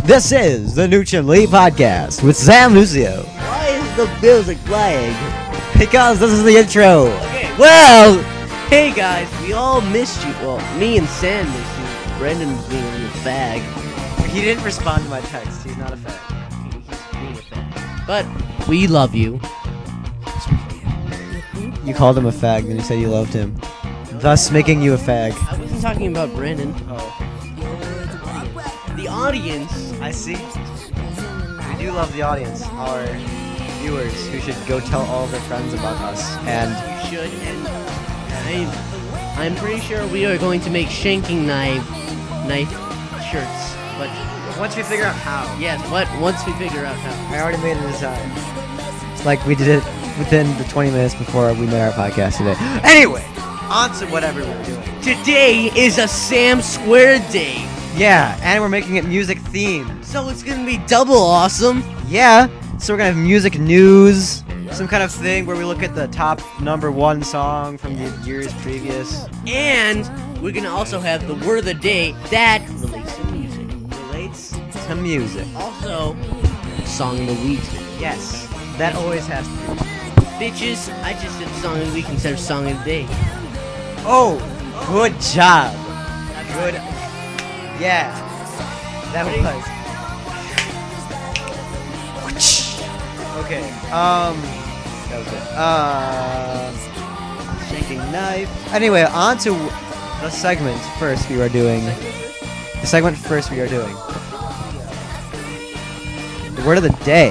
This is the Nugent Lee Podcast with Sam Lucio. Why is the music playing? Because this is the intro. Okay, well, hey guys, we all missed you. Well, me and Sam missed you. Brendan's being a fag. He didn't respond to my text. He's not a fag. He's being a fag. But we love you. You called him a fag, then you said you loved him, thus making you a fag. I wasn't talking about Brendan. Oh, The audience. I see. We do love the audience, our viewers, who should go tell all their friends about us. And You should. And I'm pretty sure we are going to make shanking knife shirts. But once we figure out how, yes, once we figure out how. I already made a design. Like we did it within the 20 minutes before we made our podcast today. Anyway, on to whatever we're doing. Today is a Sam Square Day. Yeah, and we're making it music themed. So it's gonna be double awesome. Yeah, so we're gonna have music news, some kind of thing where we look at the top number one song from the years previous. And we're gonna also have the word of the day that relates to music. Relates to music. Also, song of the week. Yes, that always has to be. Bitches, I just did song of the week instead of song of the day. Oh, good job. Good. Yeah, that was. Okay. That was it. Shaking knife. Anyway, on to the segment first we are doing. The segment first we are doing. The word of the day.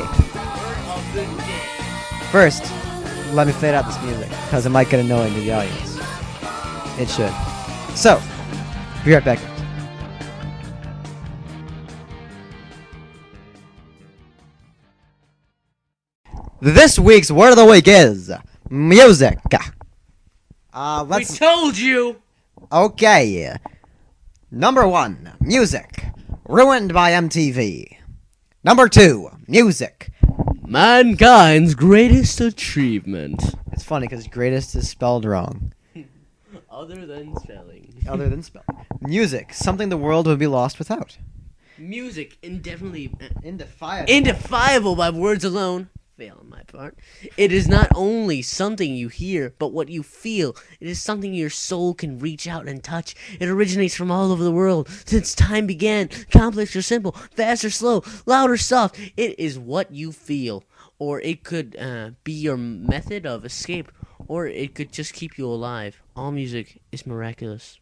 First, let me fade out this music because it might get annoying to the audience. It should. So, be right back. This week's word of the week is music. We told you! Okay. Number 1, music. Ruined by MTV. Number 2, music. Mankind's greatest achievement. It's funny because greatest is spelled wrong. Other than spelling. Other than spelling. Music. Something the world would be lost without. Music, indefinitely... Indefiable. Indefiable by words alone. Fail on my part. It is not only something you hear, but what you feel. It is something your soul can reach out and touch. It originates from all over the world. Since time began, complex or simple, fast or slow, loud or soft, it is what you feel. Or it could be your method of escape, or it could just keep you alive. All music is miraculous.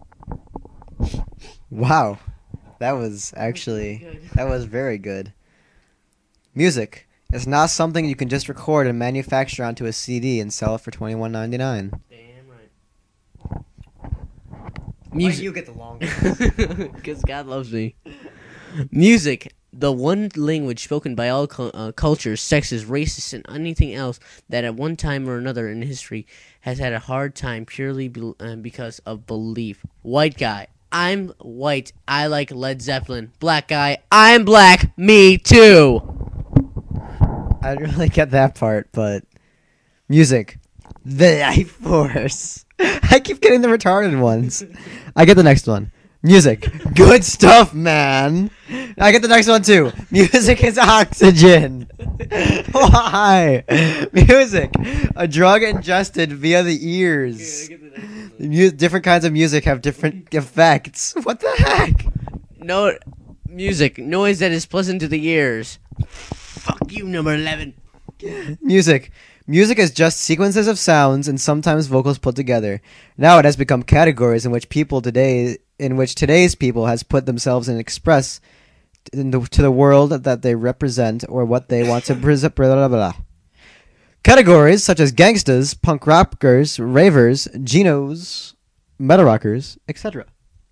Wow. That was very good. Music. It's not something you can just record and manufacture onto a CD and sell it for $21.99. Damn right. Music. You get the long because God loves me. Music, the one language spoken by all cultures, sexes, races, and anything else that at one time or another in history has had a hard time purely because of belief. White guy, I'm white. I like Led Zeppelin. Black guy, I'm black. Me too. I didn't really get that part, but music. The life force. I keep getting the retarded ones. I get the next one. Music. Good stuff, man. I get the next one, too. Music is oxygen. Why? Music. A drug ingested via the ears. Different kinds of music have different effects. What the heck? No, music. Noise that is pleasant to the ears. Fuck you, number 11. Music. Music is just sequences of sounds and sometimes vocals put together. Now it has become categories in which today's people has put themselves and express to the world that they represent or what they want to present. Blah, blah, blah. Categories such as gangstas, punk rockers, ravers, genos, metal rockers, etc.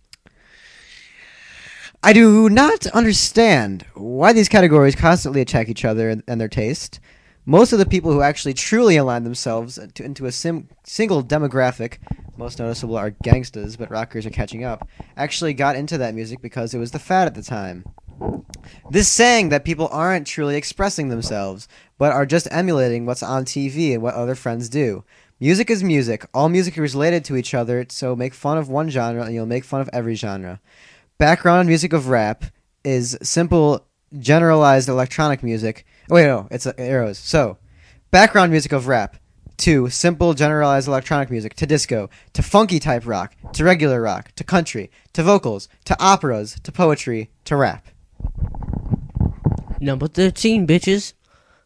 I do not understand why these categories constantly attack each other and their taste. Most of the people who actually truly align themselves into a single demographic, most noticeable are gangstas, but rockers are catching up, actually got into that music because it was the fad at the time. This saying that people aren't truly expressing themselves, but are just emulating what's on TV and what other friends do. Music is music. All music is related to each other, so make fun of one genre and you'll make fun of every genre. Background music of rap is simple, generalized electronic music. Oh, wait, no, it's arrows. So, background music of rap, to simple, generalized electronic music, to disco, to funky type rock, to regular rock, to country, to vocals, to operas, to poetry, to rap. Number 13, bitches.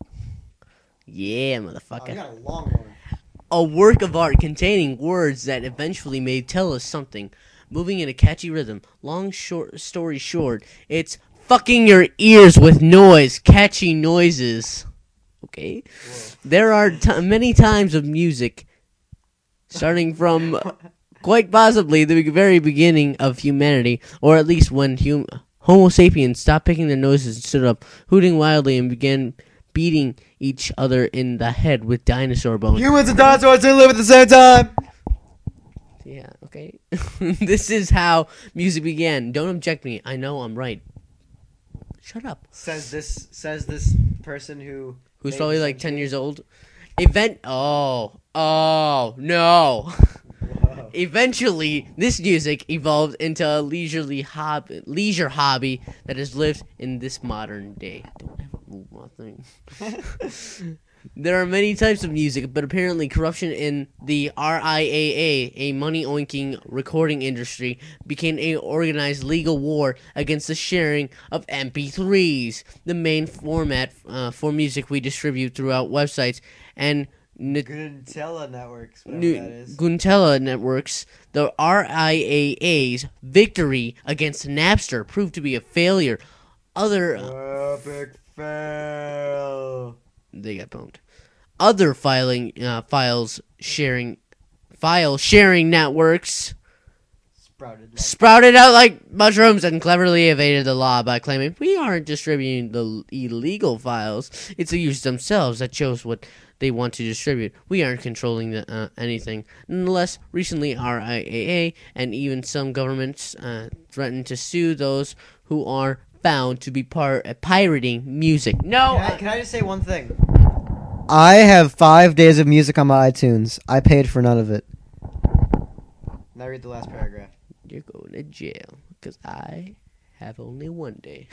Yeah, motherfucker. got a long one. A work of art containing words that eventually may tell us something, moving in a catchy rhythm. Story short, it's fucking your ears with noise, catchy noises. Okay? Whoa. There are many times of music, starting from quite possibly the very beginning of humanity, or at least when Homo sapiens stopped picking their noses and stood up, hooting wildly, and began beating each other in the head with dinosaur bones. Humans and dinosaurs didn't live at the same time! Yeah, okay. This is how music began. Don't object me. I know I'm right. Shut up. Says this person who's probably like 10 years old. Oh no. Whoa. Eventually, this music evolved into a leisure hobby that has lived in this modern day. Don't ever move my thing. There are many types of music, but apparently corruption in the RIAA, a money-oinking recording industry, became an organized legal war against the sharing of MP3s, the main format for music we distribute throughout websites and Guntella networks. Guntella networks. The RIAA's victory against Napster proved to be a failure. Epic fail. They got boned. Other file sharing networks sprouted out like mushrooms and cleverly evaded the law by claiming we aren't distributing the illegal files. It's the users themselves that chose what they want to distribute. We aren't controlling anything. Nonetheless, recently RIAA and even some governments threatened to sue those who are found to be pirating music. No! Can I just say one thing? I have 5 days of music on my iTunes. I paid for none of it. Now read the last paragraph. You're going to jail, because I have only 1 day.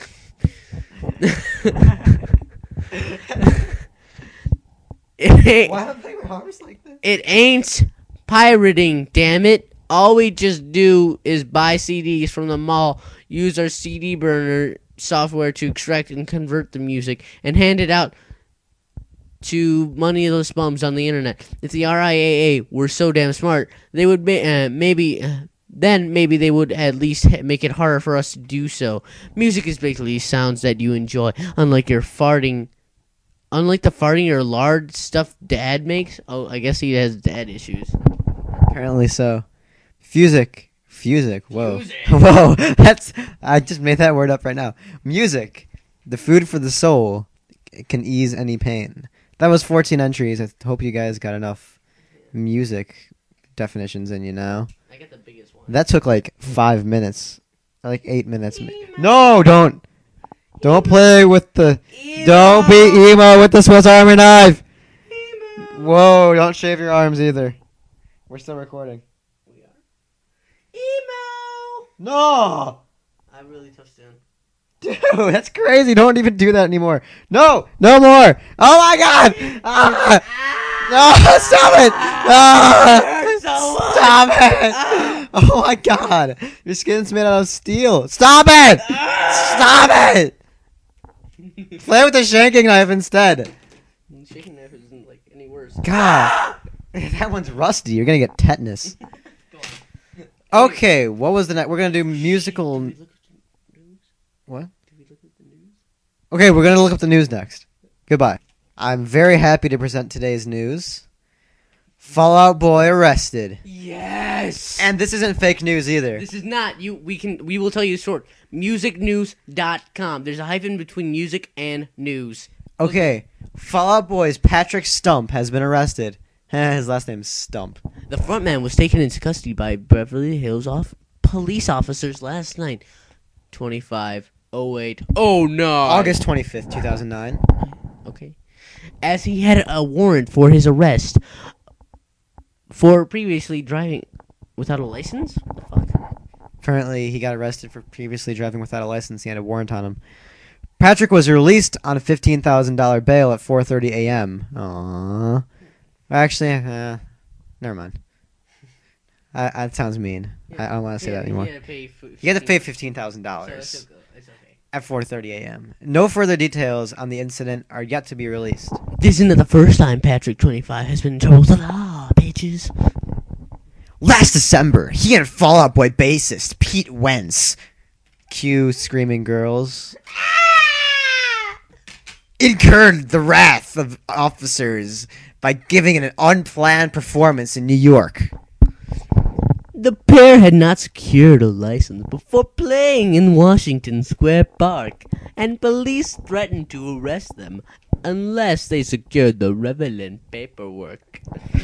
Why don't they harvest like this? It ain't pirating, damn it. All we just do is buy CDs from the mall, use our CD burner software to extract and convert the music, and hand it out to moneyless bums on the internet. If the RIAA were so damn smart, they would maybe they would at least make it harder for us to do so. Music is basically sounds that you enjoy, unlike the farting or lard stuff Dad makes. Oh, I guess he has dad issues. Apparently so. Fusic. Whoa. Whoa. I just made that word up right now. Music. The food for the soul. It can ease any pain. That was 14 entries. I hope you guys got enough music definitions in you now. I got the biggest one. That took like 5 minutes. Like 8 minutes. No, don't play with the... Emo. Don't be emo with the Swiss Army knife. Emo. Whoa, don't shave your arms either. We're still recording. We are. Emo. No. I'm really tough soon. Dude, that's crazy. Don't even do that anymore. No more. Oh my God. No, stop it. Stop it. Oh my God. Your skin's made out of steel. Stop it. Stop it. Play with the shanking knife instead. The shanking knife isn't like any worse. God. That one's rusty. You're going to get tetanus. Okay, what was the next? We're going to do musical... What? Okay, we're going to look up the news next. Goodbye. I'm very happy to present today's news. Fall Out Boy arrested. Yes! And this isn't fake news either. This is not. We will tell you short. Musicnews.com. There's a hyphen between music and news. Okay. Fall Out Boy's Patrick Stump has been arrested. His last name's Stump. The frontman was taken into custody by Beverly Hills police officers last night. 25:08. Oh no. August 25th, 2009. Okay. As he had a warrant for his arrest for previously driving without a license? What the fuck? Apparently, he got arrested for previously driving without a license. He had a warrant on him. Patrick was released on a $15,000 bail at 4:30 a.m. Aww. Actually, never mind. That sounds mean. I don't want to say that anymore. You had to pay $15,000 it's okay. at 4:30 a.m. No further details on the incident are yet to be released. This isn't the first time Patrick 25 has been in trouble with the law, bitches. Last December, he and Fall Out Boy bassist Pete Wentz, cue screaming girls, incurred the wrath of officers by giving an unplanned performance in New York. The pair had not secured a license before playing in Washington Square Park, and police threatened to arrest them unless they secured the relevant paperwork.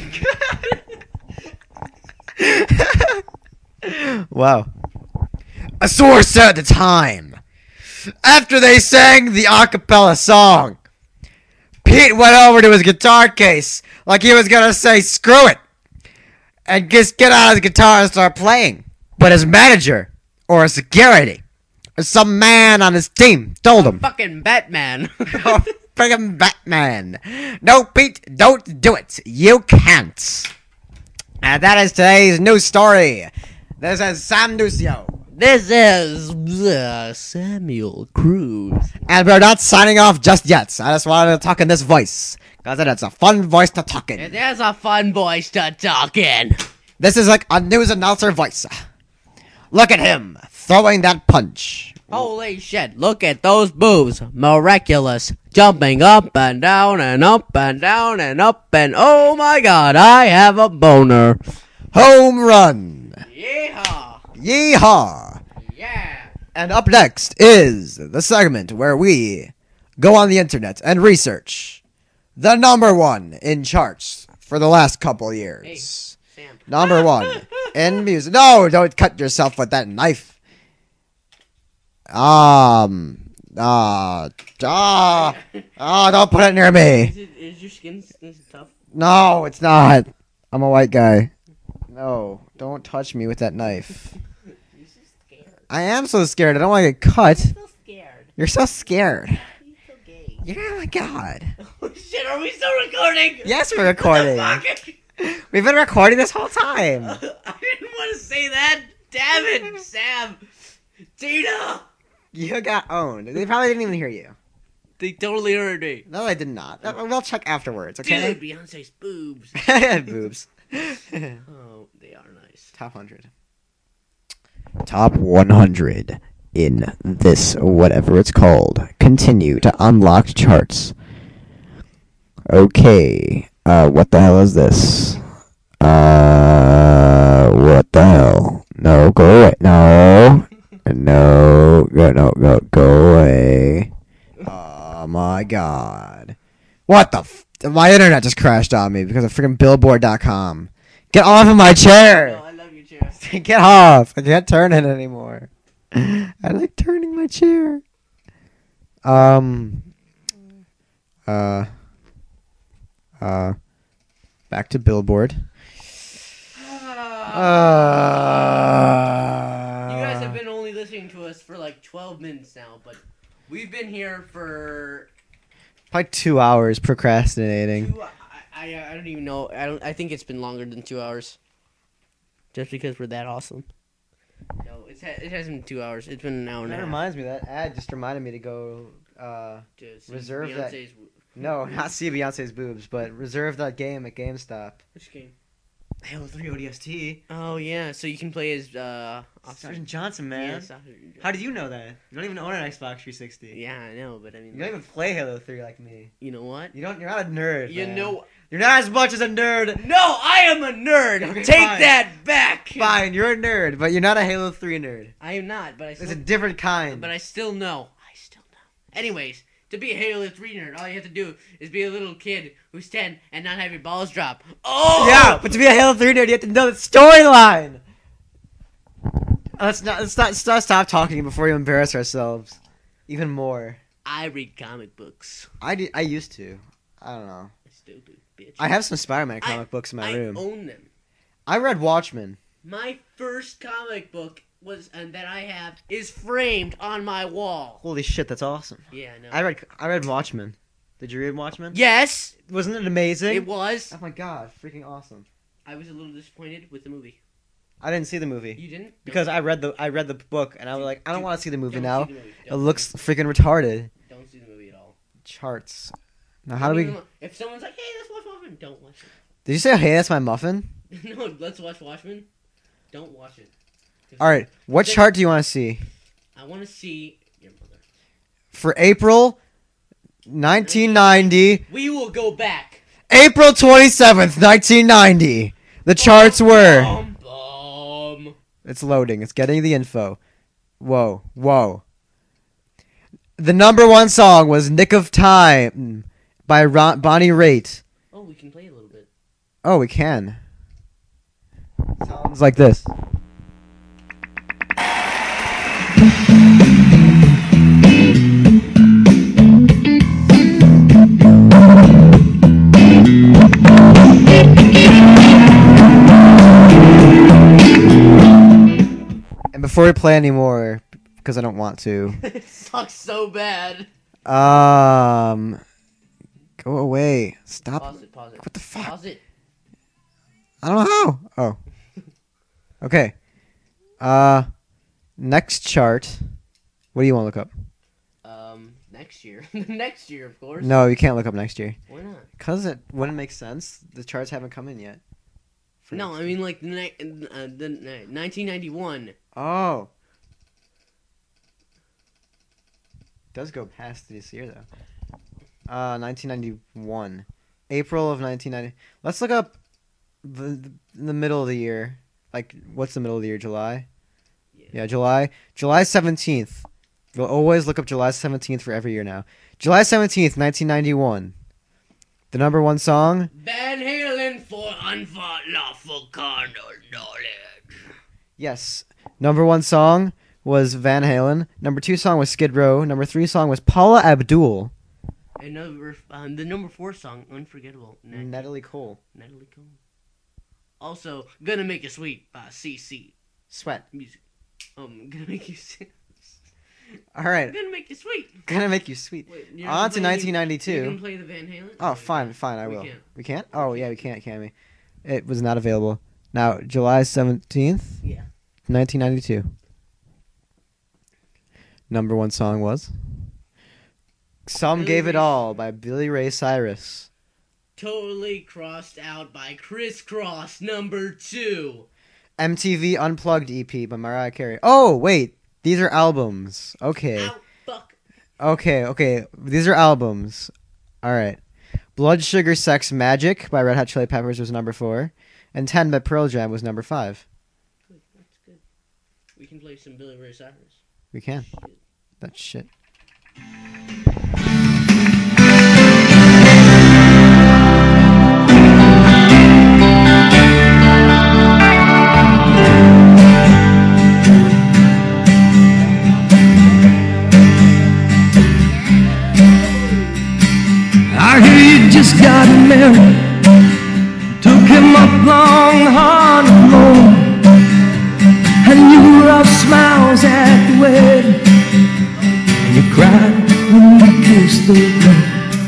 Wow. A source said at the time, after they sang the a cappella song, Pete went over to his guitar case like he was gonna say screw it and just get out of his guitar and start playing. But his manager or his security or some man on his team told him, Fucking Batman. oh, friggin' Batman, no, Pete, don't do it. You can't. And that is today's news story. This is Sam Duccio. This is Samuel Cruz. And we're not signing off just yet. I just wanted to talk in this voice. Because it's a fun voice to talk in. It is a fun voice to talk in. This is like a news announcer voice. Look at him throwing that punch. Holy shit, look at those boobs. Miraculous. Jumping up and down and up and down and up and oh my god, I have a boner. Home run. Yeehaw. Yeehaw. Yeah. And up next is the segment where we go on the internet and research the number one in charts for the last couple years. Hey, Sam. Number one in music. No, don't cut yourself with that knife. Don't put it near me. Is your skin tough? No, it's not. I'm a white guy. No, don't touch me with that knife. You're so scared. I am so scared. I don't want to get cut. I'm so scared. You're so scared. You're so gay. Oh my god. Oh shit, are we still recording? Yes, we're recording. What the fuck? We've been recording this whole time. I didn't want to say that. Damn it, Sam. Tina. You got owned. They probably didn't even hear you. They totally heard me. No, I did not. We'll check afterwards, okay? Dude, Beyonce's boobs. Boobs. Oh, they are nice. Top 100. Top 100 in this, whatever it's called. Continue to unlock charts. Okay. What the hell is this? What the hell? No, go away. No. No, go away. Oh my god. What the my internet just crashed on me because of freaking Billboard.com. Get off of my chair! No, I love your chair. Get off! I can't turn it anymore. I like turning my chair. Back to Billboard. You guys have been only listening to us for like 12 minutes now, but we've been here for Probably 2 hours procrastinating. I don't even know. I think it's been longer than 2 hours. Just because we're that awesome. No, it hasn't been 2 hours. It's been an hour and a That half. reminds me, that ad just reminded me to go, reserve that. No, not see Beyonce's boobs, but reserve that game at GameStop. Which game? Halo 3 ODST. Oh yeah, so you can play as Sergeant Johnson, man. Yeah, Sergeant How did you know that? You don't even own an Xbox 360. Yeah, I know, but I mean, You don't even play Halo 3 like me. you know what? You're not a nerd. You man. know. You're not as much as a nerd. No, I am a nerd. Okay, Take fine. that back. Fine, you're a nerd, but you're not a Halo 3 nerd. I am not, but I still. It's a different kind. But I still know. Anyways, to be a Halo 3 nerd, all you have to do is be a little kid who's 10 and not have your balls drop. Oh! Yeah, but to be a Halo 3 nerd, you have to know the storyline. Let's stop talking before you embarrass ourselves even more. I read comic books. I used to. I don't know. I still do, bitch. I have some Spider-Man comic books in my room. I own them. I read Watchmen. My first comic book that I have is framed on my wall. Holy shit, that's awesome. Yeah, no. I read Watchmen. Did you read Watchmen? Yes, Wasn't it amazing? it was. Oh my god, freaking awesome. I was a little disappointed with the movie. I didn't see the movie You didn't? because I read the book and I was like, I don't want to see the movie Don't now. see the movie. It Don't looks see freaking retarded. Don't see the movie at all. Charts. Now how do we? If someone's like, "Hey, let's watch Watchmen," don't watch Did you say, hey, that's my muffin? it. No, let's watch Watchmen. Don't watch it. All right, what Then- chart do you want to see I want to see your mother. for April 1990? We will go back. April 27th, 1990. The charts were. Bum, bum. It's loading. It's getting the info. Whoa, whoa. The number one song was "Nick of Time" by Bonnie Raitt. Oh, we can play a little bit. Oh, we can. Sounds like this. And before we play anymore, because I don't want to, It sucks so bad. go away. Stop. Pause it. Pause it. What the fuck? Pause it. I don't know how. Oh. Okay. Next chart. What do you want to look up? Next year. Next year, of course. No, you can't look up next year. Why not? Because it wouldn't make sense. The charts haven't come in yet. For No, next I mean like the 1991. Oh. Does go past this year though. 1991. April of 1990. Let's look up the middle of the year. Like what's the middle of the year? July? Yeah, July 17th. We'll always look up July 17th for every year now. July 17th, 1991. The number one song? Van Halen for Unfought Lawful Carnal Knowledge. Yes. Number one song was Van Halen. Number two song was Skid Row. Number three song was Paula Abdul. And the number 4 song, Unforgettable. Natalie Cole. Natalie Cole. Also, Gonna Make You Sweet by CC Sweat. Music. Gonna Make You Sweet. All right. Gonna Make You Sweet. Gonna make you sweet. Wait, On to You're 1992. gonna play the Van Halen? Oh, fine, I We will. can't. We can't? Oh, yeah, we can't we? It was not available. Now, July 17th, Yeah. 1992. Number one song was Some Billy Gave It Ray All by Billy Ray Cyrus. Totally Crossed Out by Criss Cross, number 2. MTV Unplugged EP by Mariah Carey. Oh, wait. These are albums. Okay. Ow, fuck. Okay. These are albums. All right. Blood Sugar Sex Magic by Red Hot Chili Peppers was number 4. And 10 by Pearl Jam was number 5. Good, that's good. We can play some Billy Ray Cyrus. We can. Shit. That's shit. I hear you just got married. Took him up long honeymoon, and you were all smiles at the wedding, and you cried when you kissed the groom.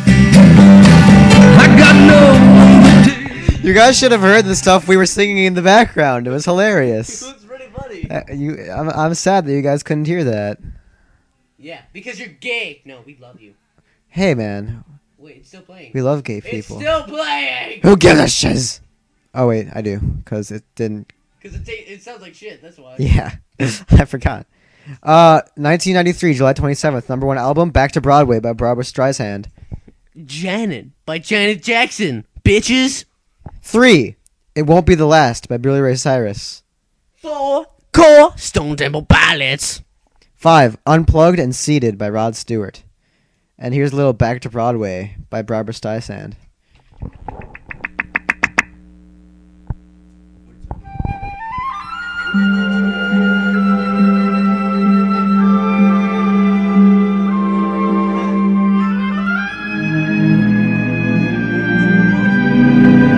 I got no invitation. You guys should have heard the stuff we were singing in the background. It was hilarious. It's pretty funny. I'm sad that you guys couldn't hear that. Yeah, because you're gay. No, we love you. Hey, man. Wait, it's still playing. We love gay It's people. still playing! Who gives a shiz? Oh, wait, I do. Because it didn't. Because it sounds like shit, that's why. Yeah. I forgot. 1993, July 27th. Number one album, Back to Broadway by Barbra Streisand. Janet by Janet Jackson. Bitches. 3, It Won't Be the Last by Billy Ray Cyrus. 4. Core. Stone Temple Pilots. 5, Unplugged and Seated by Rod Stewart. And here's a little Back to Broadway by Barbra Streisand.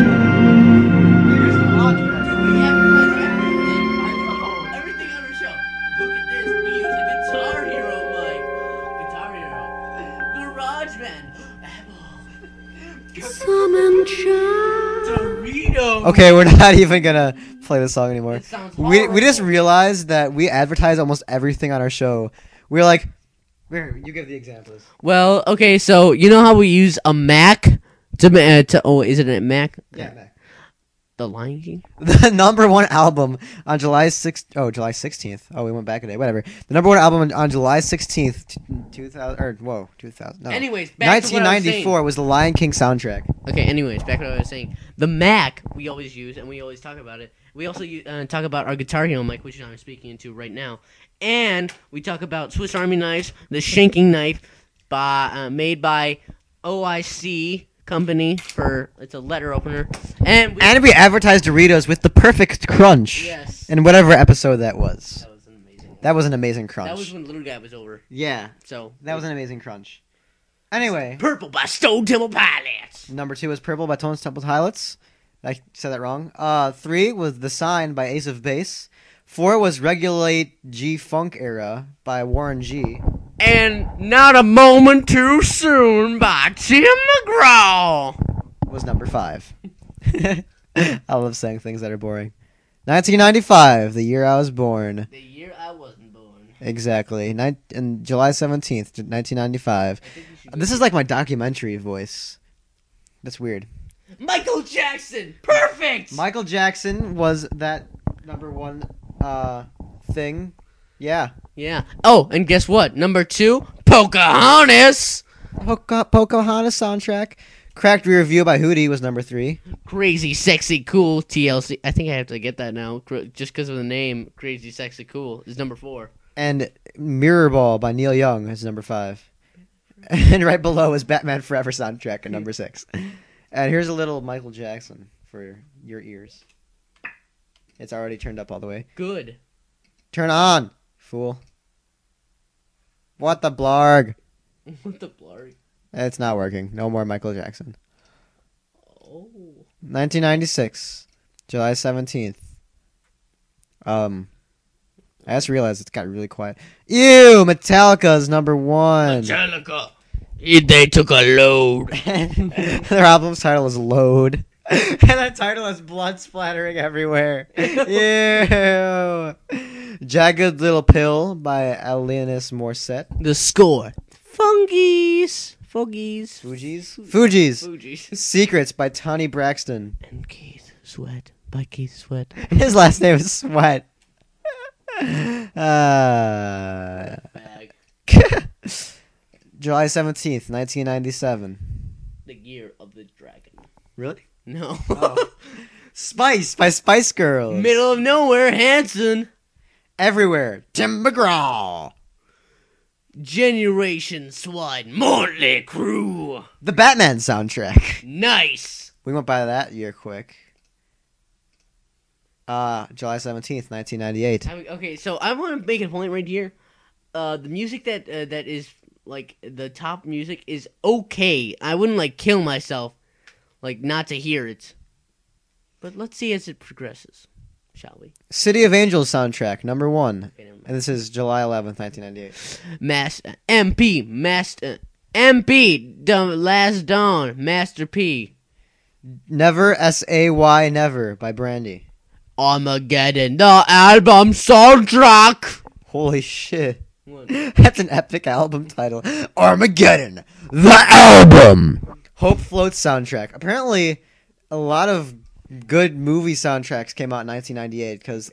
Everything on our show. GarageBand. Okay, we're not even gonna play the song anymore. It sounds We just horrible. realized that we advertise almost everything on our show. We're like, where you give the examples. Well, okay, so you know how we use a Mac to oh, is it a Mac? Yeah, Mac. The Lion King? The number one album on July 16th. Oh, we went back a day. Whatever. The number one album on July 16th, 2000. No. Anyways, back to what I was 1994 was the Lion King soundtrack. Okay, anyways, back to what I was saying. The Mac we always use, and we always talk about it. We also talk about our Guitar Hero mic, which I'm speaking into right now. And we talk about Swiss Army knives, the shanking knife made by OIC Company it's a letter opener. And We advertised Doritos with the perfect crunch. Yes. In whatever episode that was. That was an amazing. That was an amazing crunch. That was when Little Guy was over. Yeah, So that was an amazing crunch. Anyway, Purple by Stone Temple Pilots. number 2 was Purple by Tones Temple Pilots. I said that wrong. 3 was The Sign by Ace of Base. 4 was Regulate G-Funk Era by Warren G. And Not a Moment Too Soon by Tim McGraw. Was number 5. I love saying things that are boring. 1995, the year I was born. The year I wasn't born. Exactly. And July 17th, 1995. This is like my documentary voice. That's weird. Michael Jackson. Perfect. Michael Jackson was that number 1 thing. Yeah. Yeah. Oh, and guess what? Number 2, Pocahontas. Pocahontas soundtrack. Cracked Rear View by Hootie was number 3. Crazy, sexy, cool. TLC. I think I have to get that now, just because of the name. Crazy, sexy, cool is number 4. And Mirror Ball by Neil Young is number 5. And right below is Batman Forever soundtrack at number 6. And here's a little Michael Jackson for your ears. It's already turned up all the way. Good. Turn on, fool. What the blarg? What the blurry? It's not working. No more Michael Jackson. Oh. 1996, July 17th. I just realized it's got really quiet. Ew, Metallica's number 1. Metallica. They took a load. Their album's title is Load. And that title has blood splattering everywhere. Ew. Jagged Little Pill by Alanis Morissette. The score. Fungies. Fugees. Secrets by Tony Braxton. And Keith Sweat by Keith Sweat. His last name is Sweat. July 17th, 1997. The Year of the Dragon. Really? No. Spice by Spice Girls. Middle of Nowhere, Hanson. Everywhere. Tim McGraw. Generation Swine, Motley Crue. The Batman soundtrack. Nice. We went by that year quick. July 17th, 1998. Okay, so I want to make a point right here. The music that is like the top music is okay. I wouldn't like kill myself, like not to hear it. But let's see as it progresses, shall we? City of Angels soundtrack, number 1. Okay, never mind. And this is July 11th, 1998. MP, the Last Dawn, Master P. Never, S-A-Y, Never by Brandy. Armageddon, the album soundtrack. Holy shit. What? That's an epic album title. Armageddon, the album. Hope Floats soundtrack. Apparently, a lot of good movie soundtracks came out in 1998 because,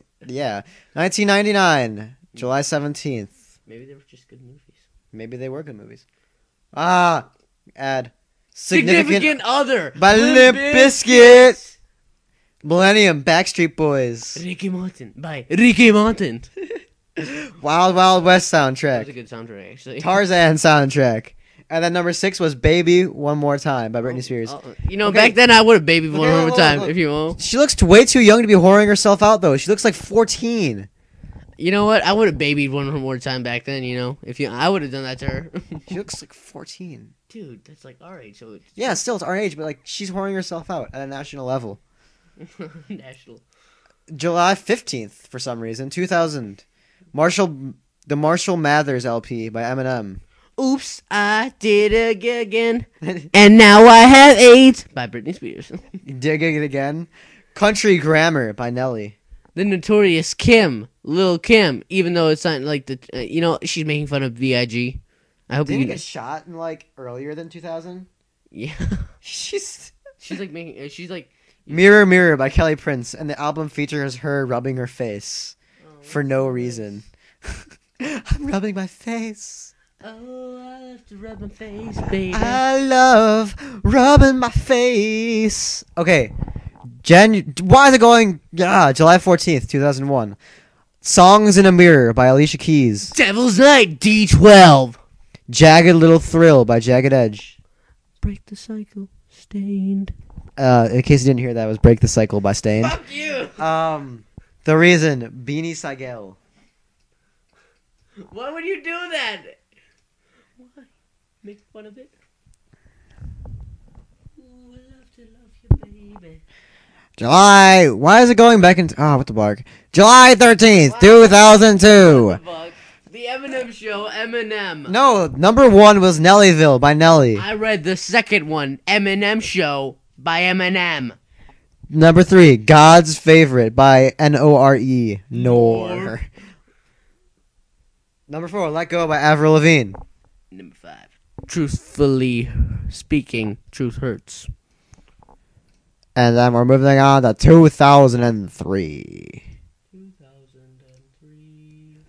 1999, July 17th. Maybe they were just good movies. Maybe they were good movies. Ad. Significant Other by Limp Bizkit. Millennium, Backstreet Boys. Ricky Martin by Ricky Martin. Wild Wild West That was a soundtrack. good soundtrack, actually. Tarzan soundtrack. And then number 6 was Baby One More Time by Britney Spears. You know, Okay. back then I would have babied one Okay, more time look. if you want. She looks way too young to be whoring herself out, though. She looks like 14. You know what? I would have babied one more time back then. You know, I would have done that to her. She looks like 14. Dude, that's like our age. So Yeah, still, it's our age, but like she's whoring herself out at a national level. national. July 15th, for some reason, 2000. The Marshall Mathers LP by Eminem. Oops, I did it again. And now I have AIDS by Britney Spears. Digging it again. Country Grammar by Nelly. The Notorious Kim, Lil Kim, even though it's not like the, she's making fun of VIG. I hope Didn't he you get shot in like earlier than 2000? Yeah. She's She's like Mirror Mirror by Kelly Prince, and the album features her rubbing her face for no reason. I'm rubbing my face. Oh, I love to rub my face, baby. I love rubbing my face. Okay. Why is it going? July 14th, 2001. Songs in a Mirror by Alicia Keys. Devil's Night, D12. Jagged Little Thrill by Jagged Edge. Break the Cycle, Stained. In case you didn't hear that, it was Break the Cycle by Stain. Fuck you! The Reason, Beanie Sigel. Why would you do that? Why? Make fun of it? Ooh, I love to love you, baby. Why is it going back into... what the bark. July 13th, 2002. The Eminem Show, Eminem. No, number 1 was Nellyville by Nelly. I read the second one, Eminem Show by Eminem. Number 3, God's Favorite by N-O-R-E. Nor. Number 4, Let Go by Avril Lavigne. Number 5, Truthfully Speaking, Truth Hurts. And then we're moving on to 2003. 2003.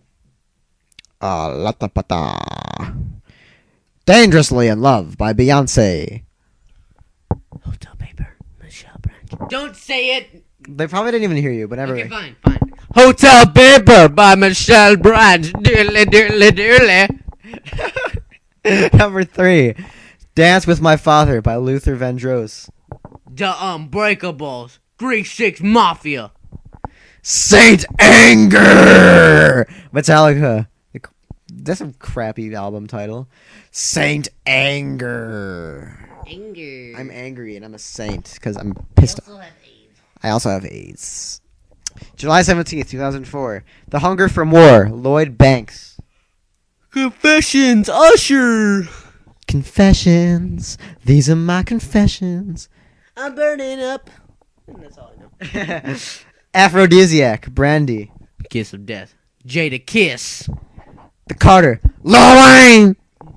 Lata Pata. Dangerously in Love by Beyonce. Hotel Paper, Michelle Branch. Don't say it! They probably didn't even hear you, but never. Okay, fine. Hotel Paper by Michelle Branch. Dearly, dearly, dearly. Number 3, Dance with My Father by Luther Vandross. The Unbreakables, Greek 6 Mafia. Saint Anger! Metallica. That's a crappy album title. Saint Anger. Anger. I'm angry and I'm a saint because I'm pissed off. I also have AIDS. July 17th, 2004. The Hunger from War, Lloyd Banks. Confessions, Usher. Confessions. These are my confessions. I'm burning up. And that's all I know. Aphrodisiac, Brandy. Kiss of Death. Jada Kiss. The Carter. Lil Wayne.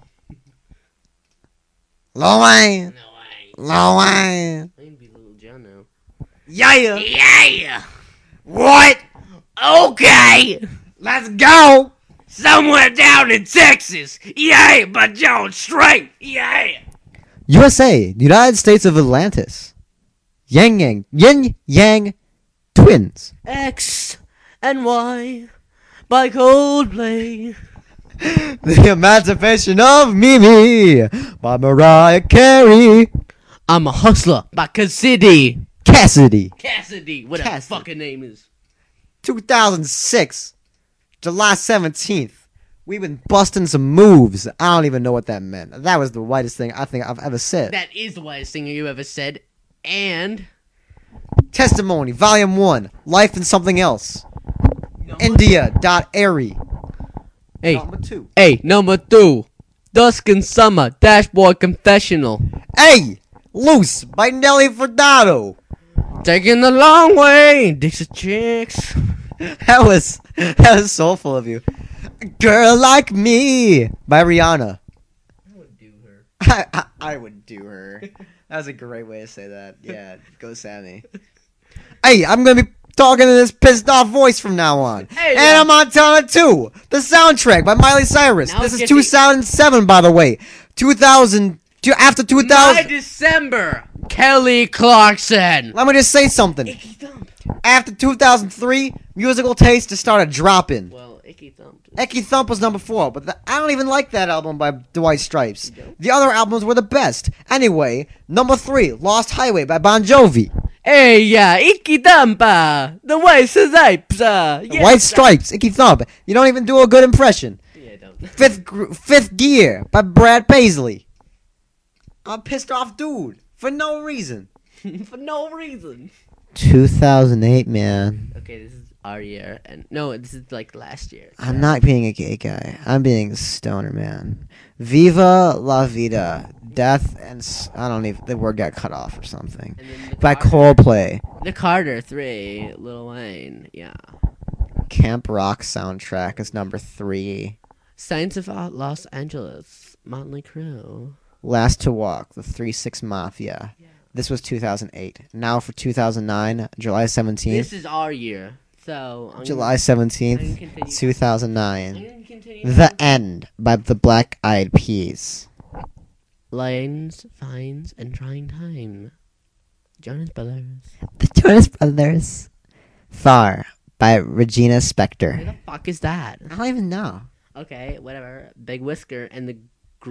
Lil Wayne. Lil Wayne. I can be Little John now. Yeah. Yeah. What? Okay. Let's go. Somewhere down in Texas. Yeah, but John Strait. Yeah. USA, United States of Atlantis. Yin Yang Twins. X and Y by Coldplay. The Emancipation of Mimi by Mariah Carey. I'm a Hustler by Cassidy. Cassidy. Whatever Cassidy. fucking name is. 2006, July 17th. We've been busting some moves. I don't even know what that meant. That was the whitest thing I think I've ever said. That is the whitest thing you ever said. And Testimony, Volume 1, Life and Something Else. India.airy. hey, Number 2. hey, number 2, Dusk and Summer Dashboard Confessional. Hey, Loose by Nelly Furtado. Taking the long way, Dixie Chicks. That was soulful of you. Girl Like Me by Rihanna. I would do her. I would do her. That was a great way to say that. Yeah, go Sammy. Hey, I'm going to be talking to this pissed off voice from now on. Hey, and I'm on Montana 2, the soundtrack by Miley Cyrus. Now This is get the- 2007, by the way. 2000, after 2000. My December, Kelly Clarkson. Let me just say something. Icky Thump. After 2003, musical taste just started dropping. Well, Icky Thump. Icky Thump was number 4, but I don't even like that album by The White Stripes. The other albums were the best. Anyway, number 3, Lost Highway by Bon Jovi. Hey, yeah, Icky Thumpa. The White Stripes. White Stripes, Icky Thump. You don't even do a good impression. Yeah, I don't. Fifth Gear by Brad Paisley. I'm a pissed off dude for no reason. For no reason. 2008, man. Okay, this is our year, and no, this is like last year. I'm not being a gay guy. I'm being a stoner man. Viva la vida. Death and I don't even. The word got cut off or something. And then the By Carter, Coldplay. The Carter 3, Lil Wayne, yeah. Camp Rock soundtrack is number 3. Science of Los Angeles, Motley Crue. Last to Walk, the 3-6 Mafia. Yeah. This was 2008. Now for 2009, July 17th. This is our year, so July I'm 17th, gonna continue. 2009. I'm gonna continue. The End by the Black Eyed Peas. Lines, Fines, and Trying Time. Jonas Brothers. The Jonas Brothers. Far by Regina Who Spektor. the fuck is that? I don't even know. Okay, whatever. Big Whisker and the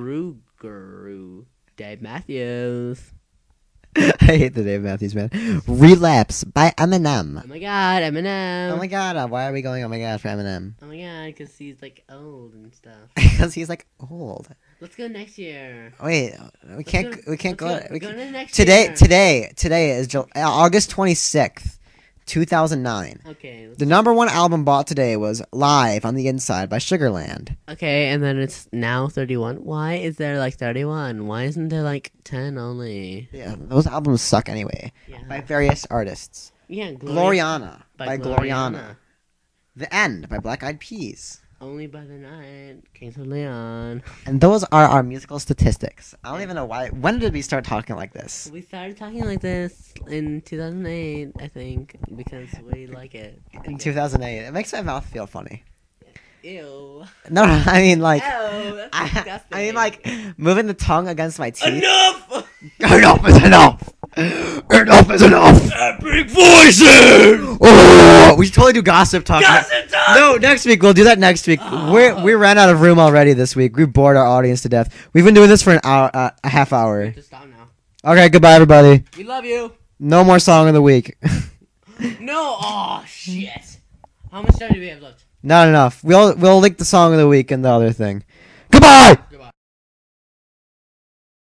Guru. Dave Matthews. I hate the Dave Matthews Man. Relapse by Eminem. Oh my god, Eminem. Oh my god, why are we going oh my god for Eminem? Oh my god, because he's like old and stuff. Because he's like old. Let's go next year. Wait, we can't go. Let's We go can't, to next today year. is August 26th, 2009. Okay. The number 1 album bought today was Live on the Inside by Sugarland. Okay, and then it's now 31. Why is there like 31? Why isn't there like 10 only? Yeah, those albums suck anyway. Yeah. By various artists. Yeah, Gloriana by Gloriana. Gloriana. The End by Black Eyed Peas. Only by the Night, Kings of Leon. And those are our musical statistics. I don't even know why. When did we start talking like this? We started talking like this in 2008, I think, because we like it. In 2008. It makes my mouth feel funny. Ew. No, I mean like... Ew, that's disgusting. I mean like moving the tongue against my teeth. Enough! Enough is enough! Enough is enough! Epic voices! Oh, we should totally do gossip talk. Gossip talk! No, next week. We'll do that next week. We ran out of room already this week. We bored our audience to death. We've been doing this for an hour, a half hour. Just stop now. Okay, goodbye, everybody. We love you. No more song of the week. No, oh shit. How much time do we have left? Not enough. We'll link the song of the week and the other thing. Goodbye.